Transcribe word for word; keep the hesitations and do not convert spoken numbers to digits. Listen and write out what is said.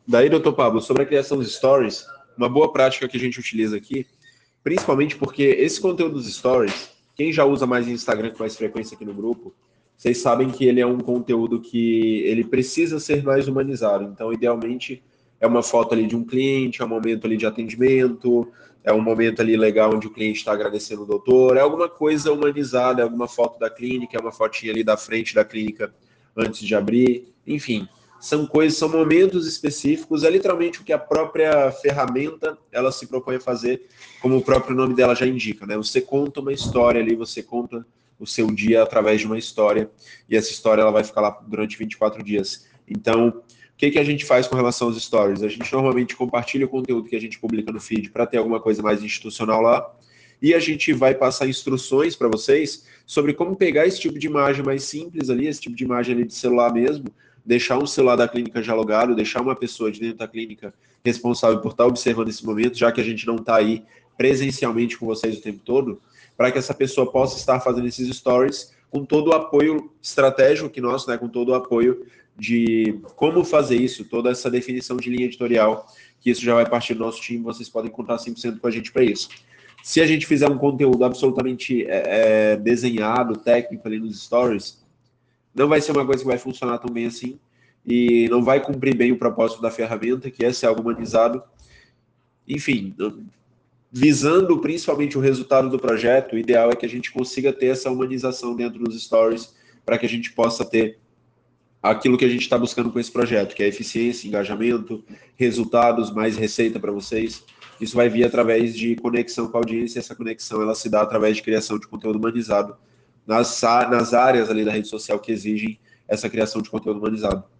Daí, doutor Pablo, sobre a criação dos stories, uma boa prática que a gente utiliza aqui, principalmente porque esse conteúdo dos stories, quem já usa mais Instagram com mais frequência aqui no grupo, vocês sabem que ele é um conteúdo que ele precisa ser mais humanizado. Então, idealmente, é uma foto ali de um cliente, é um momento ali de atendimento, é um momento ali legal onde o cliente está agradecendo o doutor, é alguma coisa humanizada, é alguma foto da clínica, é uma fotinha ali da frente da clínica antes de abrir, enfim. São coisas, são momentos específicos, é literalmente o que a própria ferramenta ela se propõe a fazer, como o próprio nome dela já indica, né? Você conta uma história ali, você conta o seu dia através de uma história, e essa história ela vai ficar lá durante vinte e quatro dias. Então, o que, que a gente faz com relação aos stories? A gente normalmente compartilha o conteúdo que a gente publica no feed para ter alguma coisa mais institucional lá, e a gente vai passar instruções para vocês sobre como pegar esse tipo de imagem mais simples ali, esse tipo de imagem ali de celular mesmo, deixar um celular da clínica já logado, deixar uma pessoa de dentro da clínica responsável por estar observando esse momento, já que a gente não está aí presencialmente com vocês o tempo todo, para que essa pessoa possa estar fazendo esses stories com todo o apoio estratégico que nós, né, com todo o apoio de como fazer isso, toda essa definição de linha editorial, que isso já vai partir do nosso time, vocês podem contar cem por cento com a gente para isso. Se a gente fizer um conteúdo absolutamente é, é, desenhado, técnico ali nos stories, não vai ser uma coisa que vai funcionar tão bem assim e não vai cumprir bem o propósito da ferramenta, que é ser algo humanizado. Enfim, visando principalmente o resultado do projeto, o ideal é que a gente consiga ter essa humanização dentro dos stories para que a gente possa ter aquilo que a gente está buscando com esse projeto, que é eficiência, engajamento, resultados, mais receita para vocês. Isso vai vir através de conexão com a audiência, e essa conexão ela se dá através de criação de conteúdo humanizado nas, nas áreas ali da rede social que exigem essa criação de conteúdo humanizado.